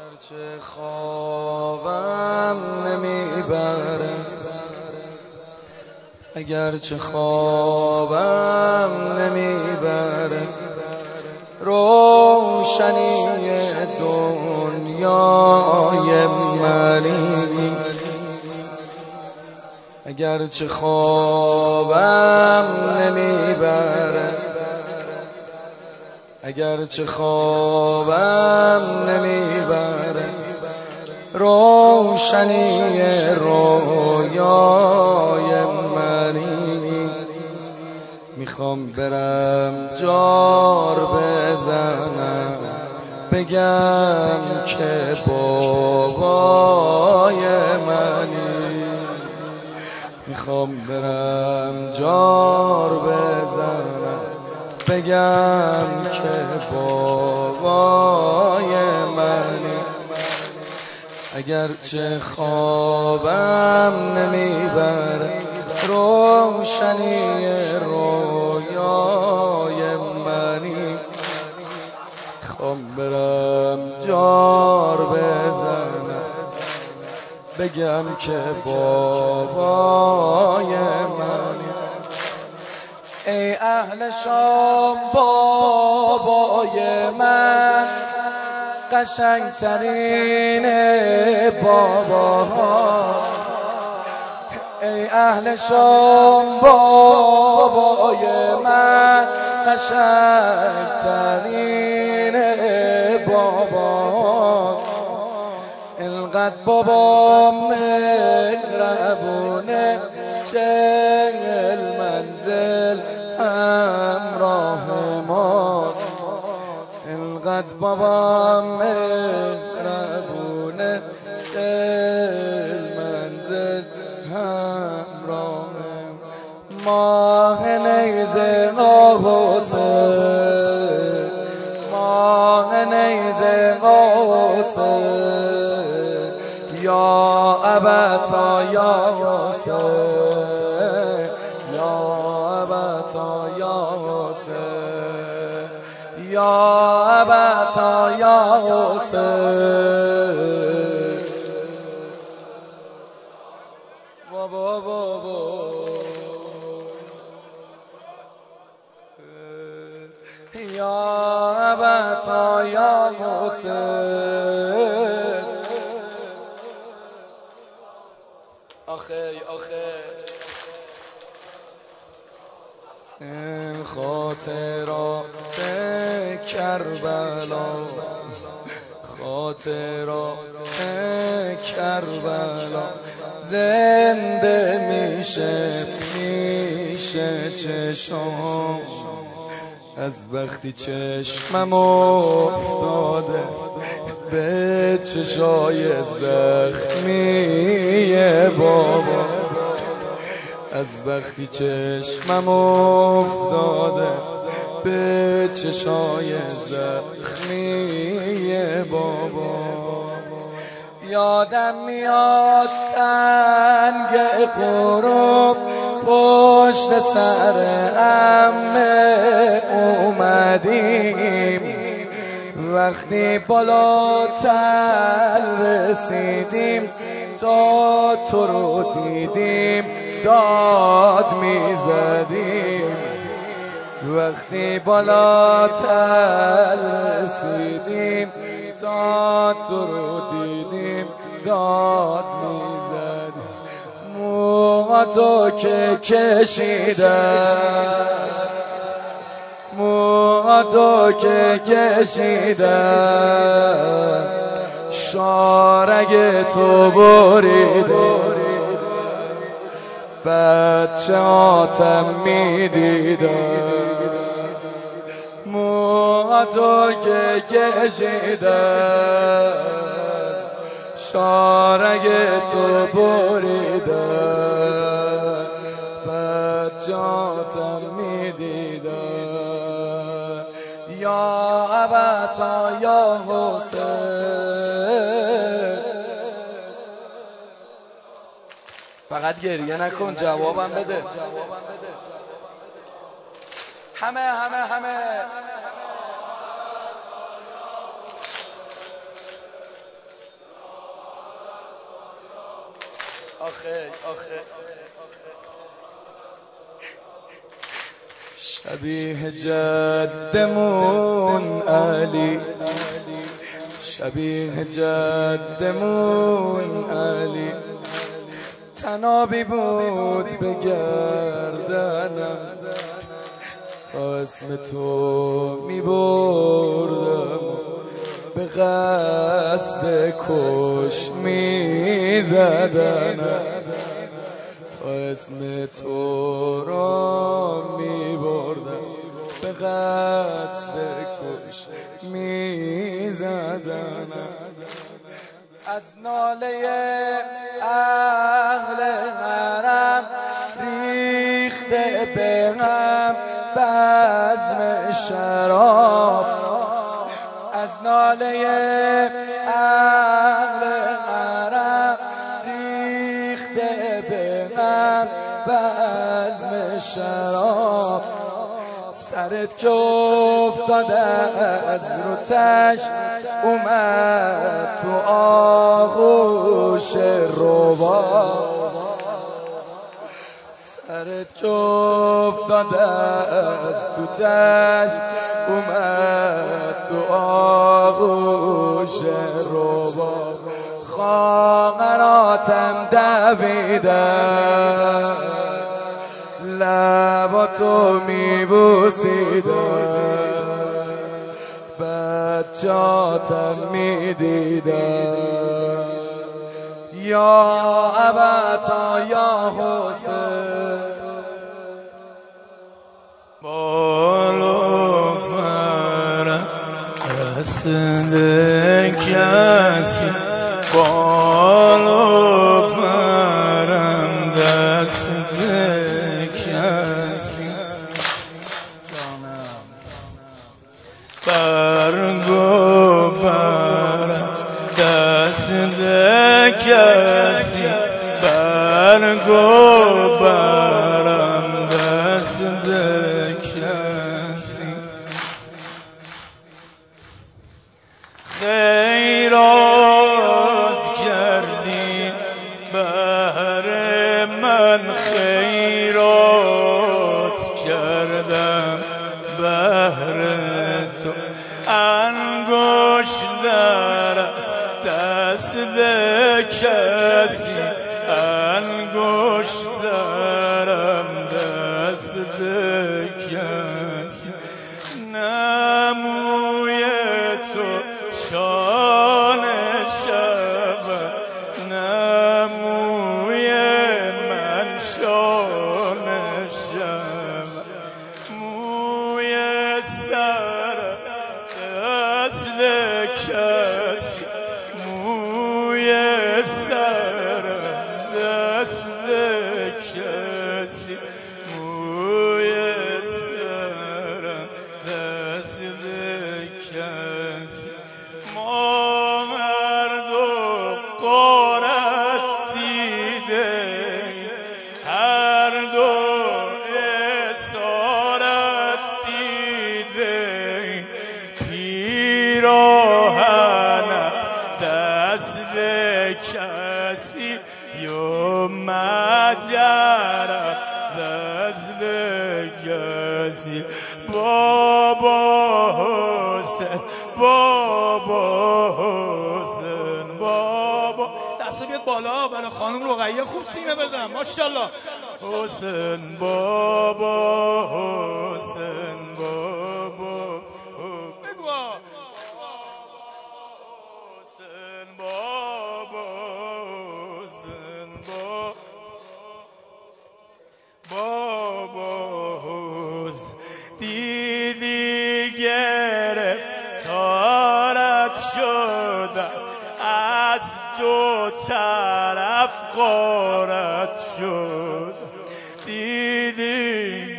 اگرچه خوابم نمیبره، اگرچه خوابم نمیبره روشنی دنیای منی، اگرچه خوابم نمیبره، اگرچه خوابم نمیبره روشنی رویای منی. میخوام برم جار بزنم بگم که بابای منی، میخوام برم جار بزنم بگم که بابای منی. اگرچه خوابم نمیبره روشنی رویای منی، میخوام برم جار بزنم بگم که بابای منی. ای اهل شام بابای من قشنگترین باباست، ای اهل شام بابای من قشنگترین باباست. اینقدر بابا مهربونه چهل منزل همراه ماست، اینقدر بابا مهربونه چهل منزل همراه ماه نیزه حسین، ماه نیزه حسین یا ابتا یا حسین، یا ابتا یا حسین، یا ابتا یا حسین. بابا بابا یا ابتا یا حسین. آخه این خاطرات کربلا، خاطرات کربلا زنده میشه چشم از وقتی چشمم افتاده به چشای زخمی بابا، از وقتی چشمم افتاده به چشای زخمی بابا. یادم میاد تنگ غروب پشت سر عمه اومدیم، وقتی بالاتر رسیدیم تا تو رو دیدیم داد میزدیم، وقتی بالاتر رسیدیم تا تو رو دیدیم داد میزدیم. موهاتو که کشیدم، موهاتو که کشیدم شارگ تو بریدم، بچه هاتم میدیدم. موهاتو که کشیدم شارگ تو بریدم، بچه هاتم میدیدم. یا ابتا یا حسین. فقط گریه نکن جوابم بده. همه آخه شبیه جدمون علی، شبیه جدمون علی، تنابی بود به گردنم تا اسم تو می بردم، به قصد کش می زدنم تا اسم تو را می بردم، به قصد کش می زدنم. از ناله اهل حرم ریخته به هم بزم شراب، از ناله اهل حرم ریخته به هم بزم شراب. سرت که افتاده از رو تشت اومد تو آغوش رباب، سرت که افتاده از تو تشت اومد تو آغوش رباب. خواهراتم دویدن لباتو میبوسیدن، بچه‌هاتم میدیدن، یا ابتا یا حسین. بالو پرت دست کسی، بالو پرم دست کسی، برگو برت دست کسی، برگو برم دست کسی. خیرات کردی بهر من، خیرات کردم بهر تو، انگشترت دست کسی، انگشترم دست کسی. نموی تو شان شب، نموی من شان شب، موی سر دست کسی، موی سر دست کسی، موی سر دست کسی. ما مردم غارت دیده، هر دو اسارت دیده، پیراهنت دست کسی، یا مجرد دست کسی. بابا حسین، بابا حسین، بابا دست بیاد بالا برای خانم رقیه خوب سینه بزن ماشاءالله. حسین بابا، حسین بابا، بگو حسین بابا، حسین بابا، حسین دیدی گرفت تارت شدم، از دو طرف غارت شد، دیدی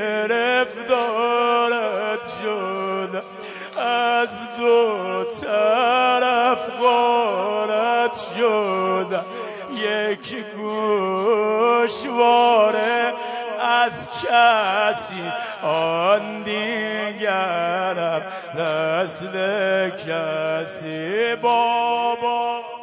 گرفتارت شد، از دو طرف غارت شد، یک گوشواره از کسی، آن دیگرم دست کسی. بابا